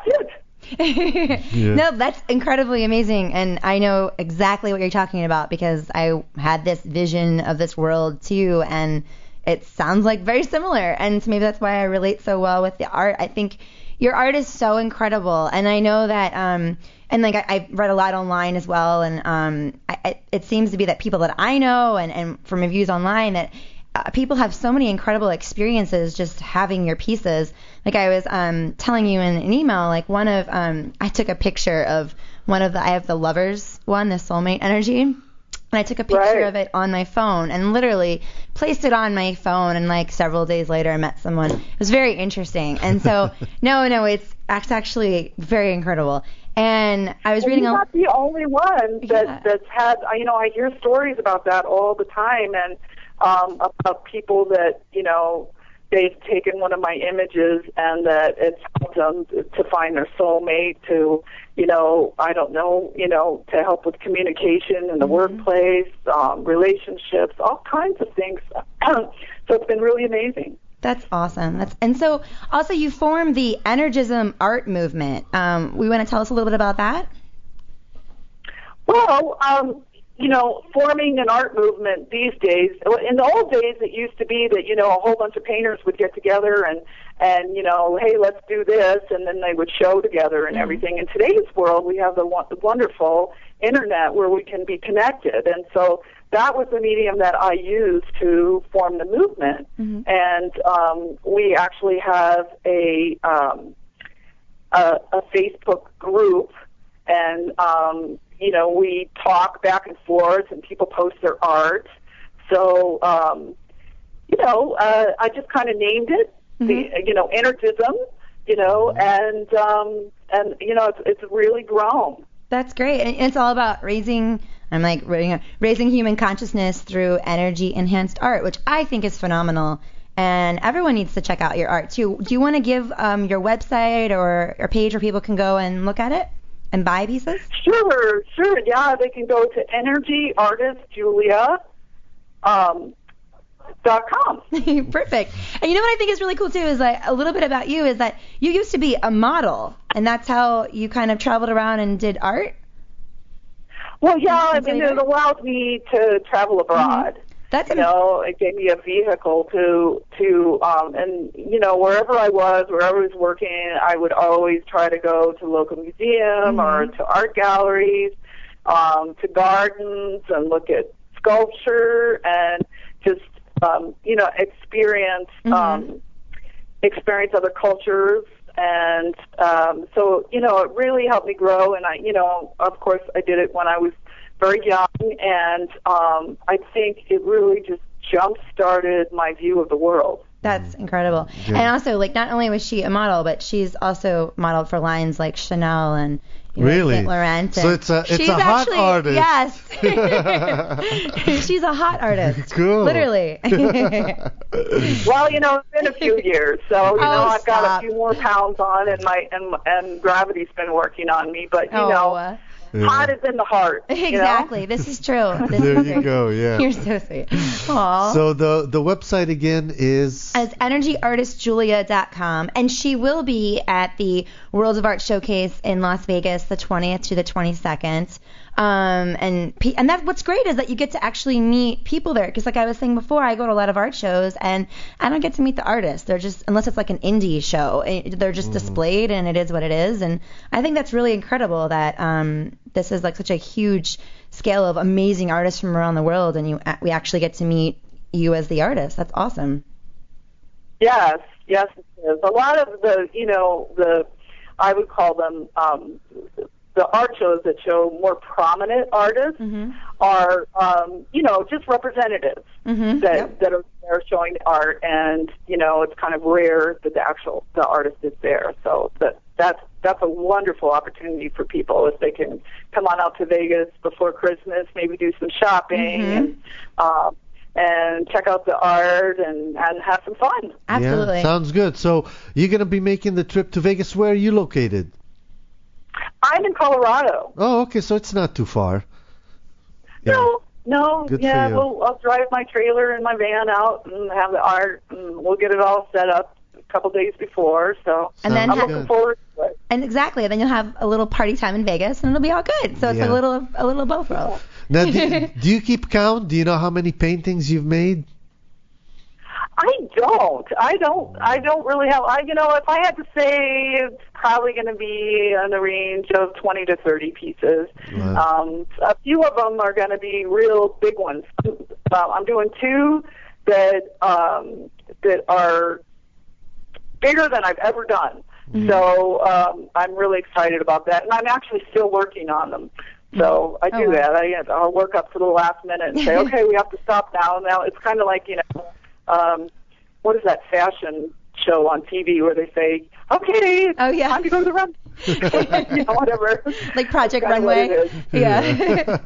it. Yeah. No, that's incredibly amazing, and I know exactly what you're talking about because I had this vision of this world too, and it sounds like very similar, and maybe that's why I relate so well with the art. I think your art is so incredible, and I know that, um, and like I, I've read a lot online as well, and um, I, I, it seems to be that people that I know and, and from reviews online that uh, people have so many incredible experiences just having your pieces. Like I was um, telling you in an email, like one of, um, I took a picture of one of the, I have the lovers one, the soulmate energy. And I took a picture Right. of it on my phone and literally placed it on my phone. And like several days later, I met someone. It was very interesting. And so, no, no, it's, it's actually very incredible. And I was And reading you're a not the only one that Yeah. that's had. You know, I hear stories about that all the time, and um, about people that you know they've taken one of my images and that it's helped them to find their soulmate. To you know, I don't know, you know, to help with communication in the Mhm. workplace, um, relationships, all kinds of things. So it's been really amazing. That's awesome. That's and so also you formed the Energism art movement. Um, we want to tell us a little bit about that. Well, um, you know, forming an art movement these days, in the old days it used to be that, you know, a whole bunch of painters would get together and, and you know, hey, let's do this, and then they would show together and Mhm. everything. In today's world, we have the, won- the wonderful internet where we can be connected, and so that was the medium that I used to form the movement. Mhm. And um, we actually have a, um, a, a Facebook group, and um, you know, we talk back and forth, and people post their art. So, um, you know, uh, I just kind of named it, Mhm. the, you know, Energism, you know, and um, and you know, it's, it's really grown. That's great. And it's all about raising, I'm like, raising human consciousness through energy enhanced art, which I think is phenomenal. And everyone needs to check out your art too. Do you want to give um, your website or a page where people can go and look at it and buy pieces? Sure, sure, yeah, they can go to energy artist julia um, dot com. Perfect. And you know what I think is really cool too is like a little bit about you is that you used to be a model, and that's how you kind of traveled around and did art. Well, yeah, I That's mean, really it nice. allowed me to travel abroad. That's You know, it gave me a vehicle to to um and you know, wherever I was, wherever I was working, I would always try to go to local museum or Mhm. to art galleries, um, to gardens, and look at sculpture and just um, you know, experience Mhm. um experience other cultures. And um so, you know, it really helped me grow, and I you know, of course I did it when I was very young, and um, I think it really just jump-started my view of the world. That's incredible. Yeah. And also, like, not only was she a model, but she's also modeled for lines like Chanel and you know, Really? Saint Laurent. So and it's a- it's she's a hot actually, artist. Yes. She's a hot artist. Cool. Literally. Well, you know, it's been a few years, so you Oh, know, I've got stop. a few more pounds on, and my and and gravity's been working on me. But you Oh, know, uh, Yeah. Heart is in the heart. You know? Exactly. This is true. This There is you true. go. Yeah. You're so sweet. Aww. So the the website again is As energy artist julia dot com, and she will be at the World of Art Showcase in Las Vegas the twentieth to the twenty-second. Um, and pe- and that what's great is that you get to actually meet people there, because like I was saying before, I go to a lot of art shows and I don't get to meet the artists. They're just, unless it's like an indie show, it, they're just mm-hmm. displayed, and it is what it is. And I think that's really incredible that um, this is like such a huge scale of amazing artists from around the world, and you we actually get to meet you as the artist. That's awesome. Yes, yes, it is. A lot of the, you know, the, I would call them, um, the art shows that show more prominent artists mm-hmm. are, um, you know, just representatives mm-hmm. that yep. that are there showing the art, and you know, it's kind of rare that the actual the artist is there. So that that's that's a wonderful opportunity for people if they can come on out to Vegas before Christmas, maybe do some shopping mm-hmm. and. Um, and check out the art and, and have some fun. Absolutely. Yeah, sounds good. So you're going to be making the trip to Vegas. Where are you located? I'm in Colorado. Oh, okay. So it's not too far. Yeah. No, no. Good yeah, for you. we'll, I'll drive my trailer and my van out and have the art, and we'll get it all set up a couple days before. So and then I'm ha- looking forward to it. And exactly. Then you'll have a little party time in Vegas, and it'll be all good. So it's yeah. a little a little both worlds. Now, do, do you keep count? Do you know how many paintings you've made? I don't. I don't. I don't really have. I, you know, if I had to say, it's probably going to be in the range of twenty to thirty pieces. Wow. Um, a few of them are going to be real big ones. Uh, I'm doing two that um, that are bigger than I've ever done. Mm-hmm. So um, I'm really excited about that, and I'm actually still working on them. So I do oh, wow. that. I, I'll work up to the last minute and say, okay, we have to stop now. Now it's kind of like, you know, um, what is that fashion show on T V where they say, okay, oh, yeah. time to go to the run. You know, whatever. Like Project Runway. Yeah.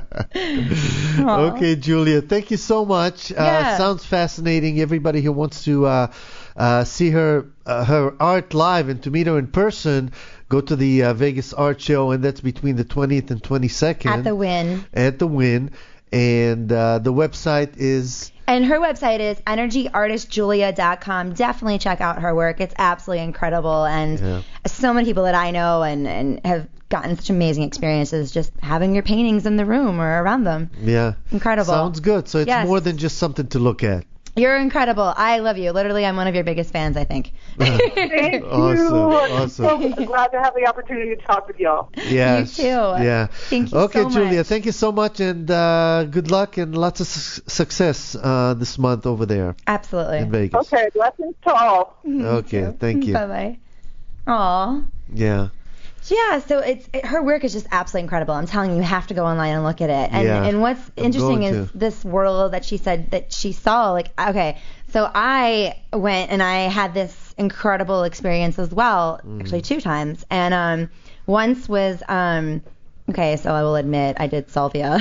Okay, Julia, thank you so much. Yeah. Uh, sounds fascinating. Everybody who wants to uh, uh, see her uh, her art live and to meet her in person, go to the uh, Vegas Art Show, and that's between the twentieth and twenty-second. At the Wynn. At the Wynn. And uh, the website is... And her website is energy artist julia dot com. Definitely check out her work. It's absolutely incredible. And yeah. so many people that I know and, and have gotten such amazing experiences just having your paintings in the room or around them. Yeah. Incredible. Sounds good. So it's yes. more than just something to look at. You're incredible. I love you. Literally, I'm one of your biggest fans, I think. Thank awesome. you. Awesome. I'm so glad to have the opportunity to talk with y'all. Yes. You too. Yeah. Thank you okay, so Julia, much. thank you so much, and uh, good luck and lots of su- success uh, this month over there. Absolutely. In Vegas. Okay, blessings to all. Okay, thank you. Bye-bye. Aw. Yeah. Yeah, so it's it, her work is just absolutely incredible. I'm telling you, you have to go online and look at it. And yeah, and what's I'm interesting is to. this world that she said that she saw. Like, okay, so I went and I had this incredible experience as well, mm. actually two times. And um, once was um, okay, so I will admit I did salvia,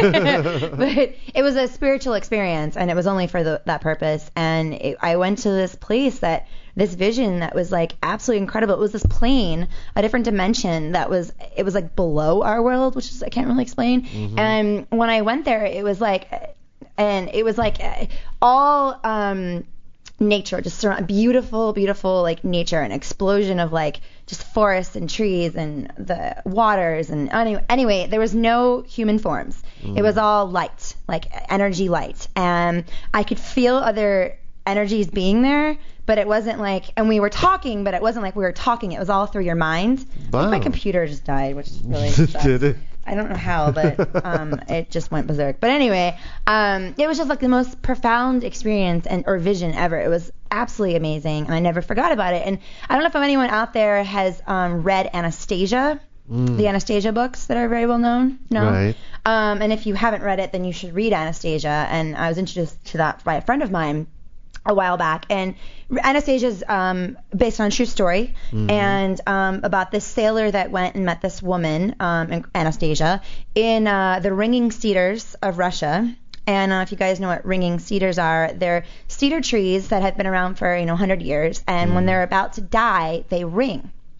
but it was a spiritual experience, and it was only for the, that purpose. And it, I went to this place that. This vision that was like absolutely incredible. It was this plane, a different dimension that was, it was like below our world, which is, I can't really explain. Mm-hmm. And when I went there, it was like, and it was like all um, nature, just surround, beautiful, beautiful like nature, an explosion of like just forests and trees and the waters. And anyway, anyway there was no human forms. Mm. It was all light, like energy light. And I could feel other energies being there, but it wasn't like, and we were talking, but it wasn't like we were talking. It was all through your mind. Wow. My computer just died, which really sucks. Did it? I don't know how, but um, it just went berserk. But anyway, um, it was just like the most profound experience and or vision ever. It was absolutely amazing, and I never forgot about it. And I don't know if anyone out there has um, read Anastasia. Mm. The Anastasia books that are very well known. No. Right. Um, and if you haven't read it, then you should read Anastasia. And I was introduced to that by a friend of mine a while back, and Anastasia is um, based on a true story, mm-hmm. and um, about this sailor that went and met this woman, um, Anastasia, in uh, the ringing cedars of Russia. And uh, if you guys know what ringing cedars are, they're cedar trees that have been around for you know one hundred years, and mm. when they're about to die, they ring.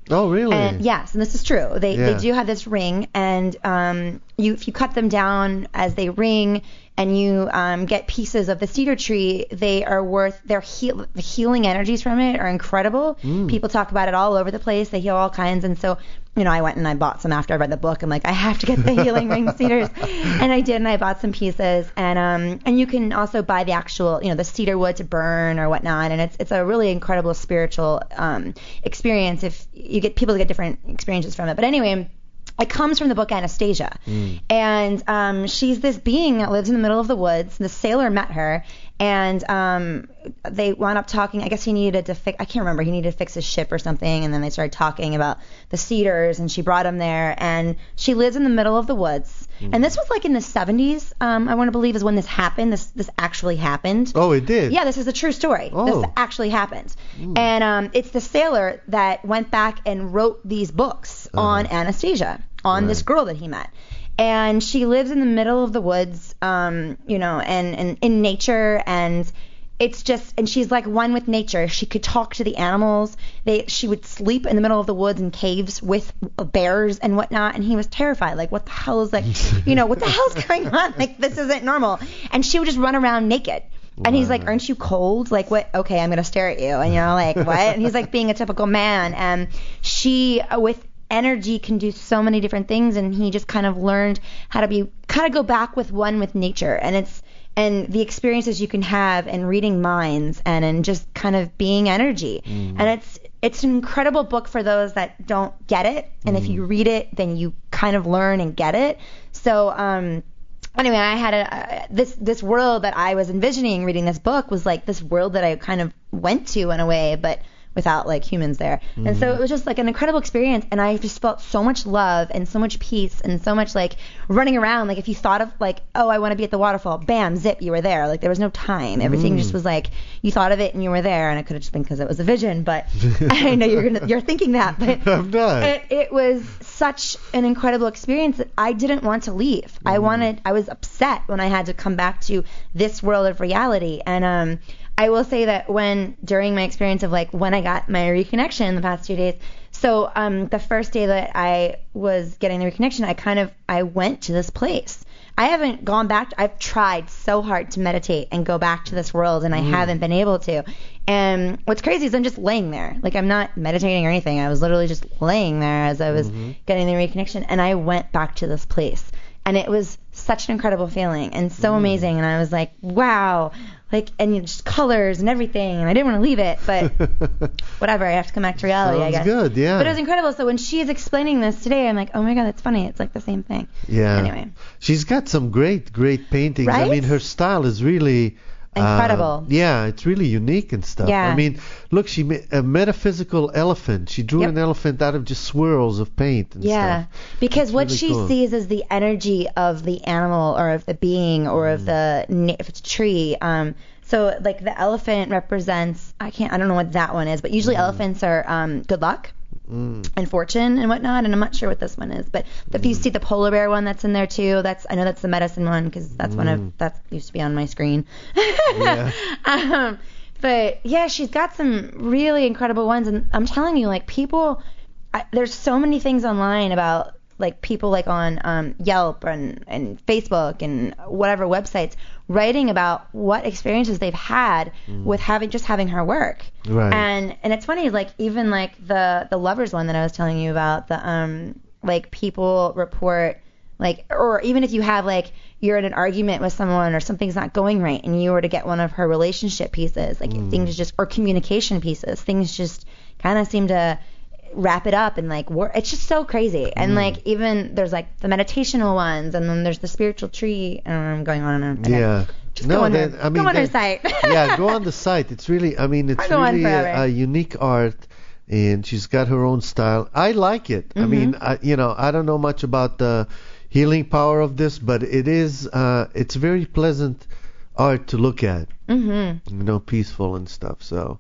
Oh, really? And yes, and this is true. They Yeah. they do have this ring, and um, you if you cut them down as they ring, and you um, get pieces of the cedar tree, they are worth their heal the healing energies from it are incredible. Mm. People talk about it all over the place. They heal all kinds, and so you know, I went and I bought some after I read the book. I'm like, I have to get the healing ring cedars, and I did, and I bought some pieces, and um, and you can also buy the actual, you know, the cedar wood to burn or whatnot, and it's it's a really incredible spiritual um experience if you get people to get different experiences from it. But anyway, it comes from the book Anastasia, Mm. and um, she's this being that lives in the middle of the woods. The sailor met her, and um, they wound up talking. I guess he needed to fix. I can't remember. He needed to fix his ship or something, and then they started talking about the cedars, and she brought him there. And she lives in the middle of the woods. Mm. And this was like in the seventies. Um, I want to believe is when this happened. This this actually happened. Oh, it did? Yeah, this is a true story. Oh. This actually happened. Mm. And um, it's the sailor that went back and wrote these books Uh-huh. on Anastasia, on this Right. girl that he met. And she lives in the middle of the woods, um, you know, and, and in nature, and it's just, and she's like one with nature. She could talk to the animals. They, she would sleep in the middle of the woods in caves with bears and whatnot. And he was terrified. Like, what the hell is like, you know, what the hell's going on? Like, this isn't normal. And she would just run around naked. And he's like, aren't you cold? Like, what? Okay, I'm going to stare at you. And you're like, what? And he's like being a typical man. And she, uh, with energy, can do so many different things. And he just kind of learned how to be, kind of go back with one with nature. And it's, and the experiences you can have in reading minds and in just kind of being energy. Mm. And it's, it's an incredible book for those that don't get it. And Mm. if you read it, then you kind of learn and get it. So, um, Anyway, I had a uh, this this world that I was envisioning reading this book was like this world that I kind of went to in a way, but without like humans there. Mm. And so it was just like an incredible experience, and I just felt so much love and so much peace and so much like running around. Like if you thought of like, oh, I want to be at the waterfall, bam, zip, you were there. Like there was no time. Everything Mm. just was like you thought of it and you were there, and it could have just been because it was a vision. But I know you're gonna you're thinking that, but I'm not. It, it was such an incredible experience that I didn't want to leave. Mm. I wanted, I was upset when I had to come back to this world of reality. And um, I will say that when, during my experience of like when I got my reconnection in the past two days, so um, the first day that I was getting the reconnection, I kind of, I went to this place. I haven't gone back. I've tried so hard to meditate and go back to this world, and I mm. haven't been able to. And what's crazy is I'm just laying there. Like I'm not meditating or anything. I was literally just laying there as I was mm-hmm. getting the reconnection, and I went back to this place. And it was such an incredible feeling and so mm. amazing. And I was like, wow, like, and just colors and everything. And I didn't want to leave it, but whatever. I have to come back to reality, Sounds I guess. good, yeah. But it was incredible. So when she's explaining this today, I'm like, oh my God, that's funny. It's like the same thing. Yeah. Anyway. She's got some great, great paintings. Right? I mean, her style is really... Incredible. Uh, yeah, it's really unique and stuff. Yeah. I mean, look, she made a metaphysical elephant. She drew yep. an elephant out of just swirls of paint and yeah. stuff. Because it's what really she cool. sees is the energy of the animal or of the being or mm. of the if it's a tree. Um, so like the elephant represents, I can't, I don't know what that one is, but usually mm. elephants are um, good luck. Mm. and fortune and whatnot, and I'm not sure what this one is, but if you see the polar bear one that's in there too, that's I know that's the medicine one because that's mm. one of that used to be on my screen. Yeah. um, but yeah, she's got some really incredible ones, and I'm telling you, like people, I, there's so many things online about like people like on um, Yelp and, and Facebook and whatever websites writing about what experiences they've had mm. with having just having her work. Right. And and it's funny, like even like the the lovers one that I was telling you about, the um like people report like, or even if you have like you're in an argument with someone or something's not going right and you were to get one of her relationship pieces, like mm. things just or communication pieces, things just kind of seem to wrap it up and like work. It's just so crazy. Mm. And like even there's like the meditational ones, and then there's the spiritual tree. Um, I'm going on and on. Yeah. Just no, go on, then, her, I mean, go on then, her site. yeah, go on the site. It's really, I mean, it's really a, a unique art, and she's got her own style. I like it. Mm-hmm. I mean, I, you know, I don't know much about the healing power of this, but it is, uh, it's very pleasant art to look at. Mm-hmm. You know, peaceful and stuff. So.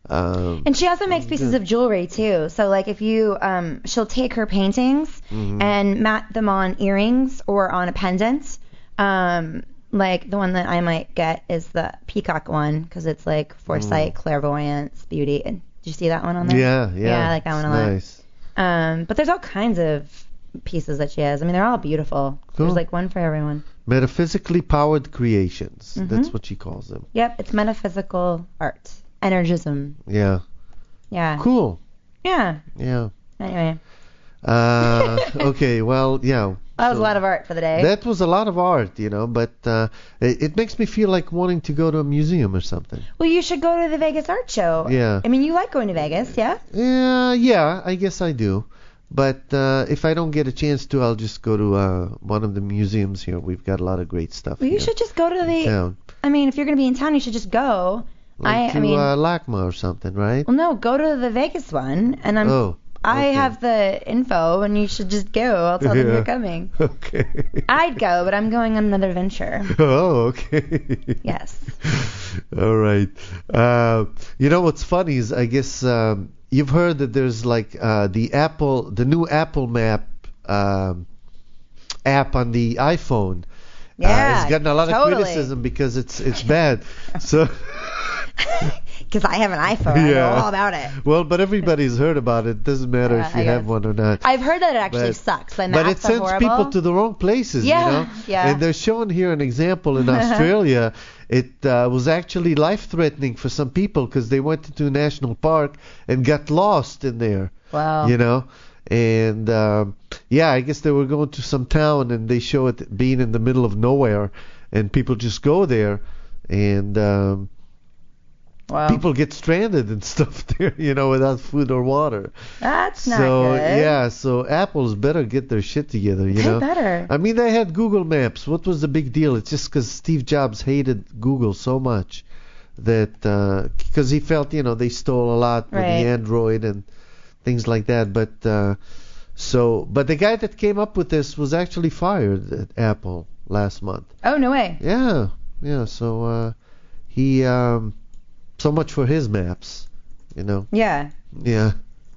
Um, and she also makes pieces good. of jewelry too. So like if you, um, she'll take her paintings mm-hmm. and mat them on earrings or on a pendant. Um, like the one that I might get is the peacock one because it's like foresight, mm. clairvoyance, beauty. And did you see that one on there? Yeah, yeah. Yeah, I like that one a lot. Nice. Um, but there's all kinds of pieces that she has. I mean, they're all beautiful. Cool. There's like one for everyone. Metaphysically powered creations. Mhm. That's what she calls them. Yep, it's metaphysical art. Energism. Yeah. Yeah. Cool. Yeah. Yeah. Anyway, Uh, okay, well, yeah. that was So a lot of art for the day. That was a lot of art, you know, but uh, it, it makes me feel like wanting to go to a museum or something. Well, you should go to the Vegas Art Show. Yeah. I mean, you like going to Vegas, yeah? Yeah, yeah, I guess I do. But uh, if I don't get a chance to, I'll just go to uh, one of the museums here. We've got a lot of great stuff Well, you here should just go to in the. town. I mean, if you're going to be in town, you should just go. Like I, to I mean, uh, LACMA or something, right? well, no, go to the Vegas one, and I'm. Oh, I okay. have the info, and you should just go. I'll tell them Yeah. you're coming. Okay. I'd go, but I'm going on another venture. Oh, okay. Yes. All right. Uh, you know what's funny is I guess um, you've heard that there's like uh, the Apple, the new Apple Map um, app on the iPhone. Yeah, uh, it's gotten a lot totally. of criticism because it's it's bad. So. Because I have an iPhone. I know Yeah. all about it. Well, but everybody's heard about it. Doesn't matter Yeah, if you I have guess. one or not. I've heard that it actually But- sucks. The But maps it are sends horrible. people to the wrong places, Yeah, you know. yeah. And they're showing here an example in Australia. It uh, was actually life-threatening for some people because they went into a national park and got lost in there. Wow. You know. And um, yeah, I guess they were going to some town and they show it being in the middle of nowhere, and people just go there, and um, Wow. people get stranded and stuff there, you know, without food or water. That's not so good. yeah, so Apple's better get their shit together, you They know. better. I mean, they had Google Maps. What was the big deal? It's just because Steve Jobs hated Google so much that because he felt, you know, they stole a lot with Right. the Android and things like that. But uh, so, but the guy that came up with this was actually fired at Apple last month. Oh, no way. Yeah, yeah. So uh, he, um, so much for his maps, you know. Yeah. Yeah.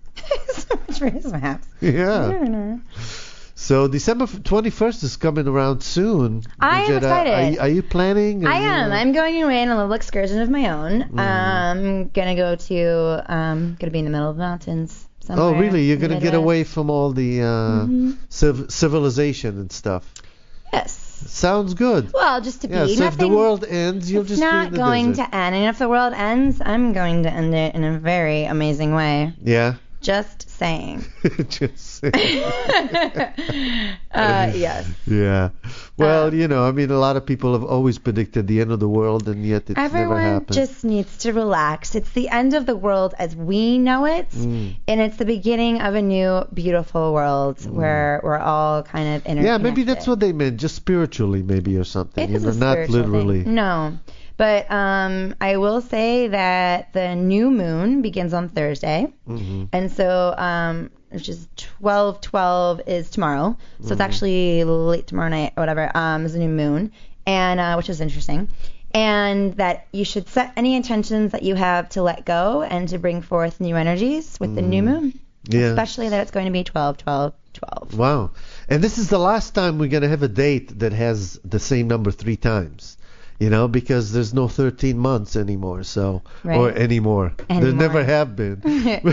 So much for his maps. Yeah. So December twenty-first is coming around soon. I am Bridget, uh, excited. Are you, are you planning? Are I you, am. uh, I'm going away on a little excursion of my own. Mm. I'm gonna go to. Um, gonna be in the middle of the mountains somewhere. Oh, really? You're in the gonna get Midwest. away from all the uh, Mhm. civ- civilization and stuff. Yes. Sounds good. Well, just to be. Yeah. So if the nothing- world ends, you'll it's just not be in the going desert. to end, and if the world ends, I'm going to end it in a very amazing way. Yeah. Just saying. Just. uh, yes. Yeah. Well, Uh, you know, I mean, a lot of people have always predicted the end of the world, and yet it never Everyone happened. just needs to relax. It's the end of the world as we know it, Mm. and it's the beginning of a new, beautiful world where we're all kind of interconnected. Yeah, maybe that's what they meant, just spiritually, maybe, or something. It you is know, a not spiritual thing. literally. No. But um, I will say that the new moon begins on Thursday. hmm And so, um, which is twelve twelve is tomorrow. So Mm-hmm. it's actually late tomorrow night or whatever, um, is a new moon. And, uh, which is interesting. And that you should set any intentions that you have to let go and to bring forth new energies with the new moon. Mm-hmm. Yeah. Especially that it's going to be twelve twelve twelve. Wow. And this is the last time we're going to have a date that has the same number three times. You know, because there's no thirteen months anymore, so Right. or anymore. There Anymore. never have been.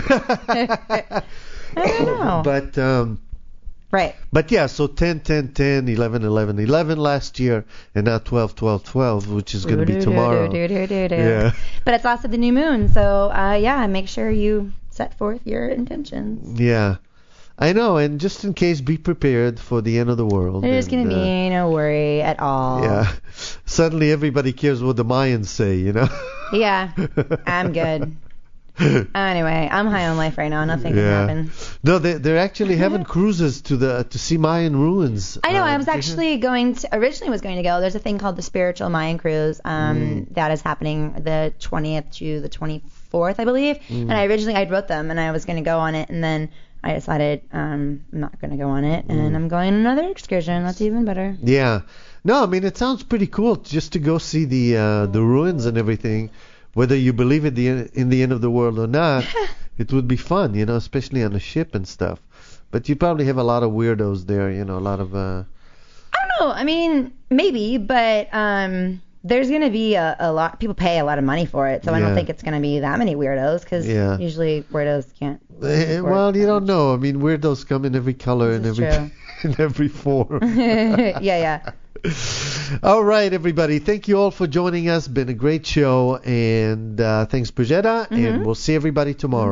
I don't know. But um, Right. but yeah, so ten, ten, ten, eleven, eleven, eleven last year, and now twelve, twelve, twelve, which is going to be tomorrow. Yeah. But it's also the new moon, so uh, yeah, make sure you set forth your intentions. Yeah. I know, and just in case, be prepared for the end of the world. There's and, going to uh, be no worry at all. Yeah. Suddenly everybody cares what the Mayans say, you know? Yeah, I'm good. Anyway, I'm high on life right now. Nothing can Yeah. happen. No, they, they're actually having cruises to the to see Mayan ruins. I know. Uh, I was did you- actually going to originally was going to go. There's a thing called the Spiritual Mayan Cruise um, Mm. that is happening the twentieth to the twenty-fourth, I believe. Mm. And I originally I wrote them and I was going to go on it, and then I decided um, I'm not going to go on it, Mm. and I'm going on another excursion. That's even better. Yeah. No, I mean it sounds pretty cool just to go see the uh, the ruins and everything. Whether you believe in the in the end of the world or not, it would be fun, you know, especially on a ship and stuff. But you probably have a lot of weirdos there, you know, a lot of. Uh, I don't know. I mean, maybe, but um, there's going to be a, a lot. People pay a lot of money for it, so I Yeah. don't think it's going to be that many weirdos because Yeah. usually weirdos can't. Eh, afford well, you that don't much. know. I mean, weirdos come in every color and This every is in every form. yeah, yeah. All right, everybody. Thank you all for joining us. Been a great show, and uh, thanks, Brigetta. And we'll see everybody tomorrow.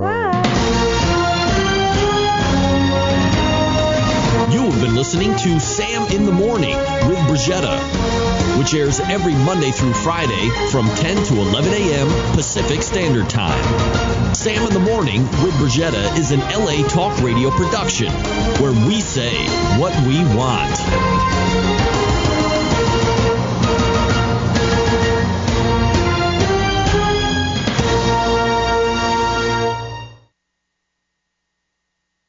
You have been listening to Sam in the Morning with Brigetta, which airs every Monday through Friday from ten to eleven a.m. Pacific Standard Time. Sam in the Morning with Brigetta is an L A Talk Radio production where we say what we want.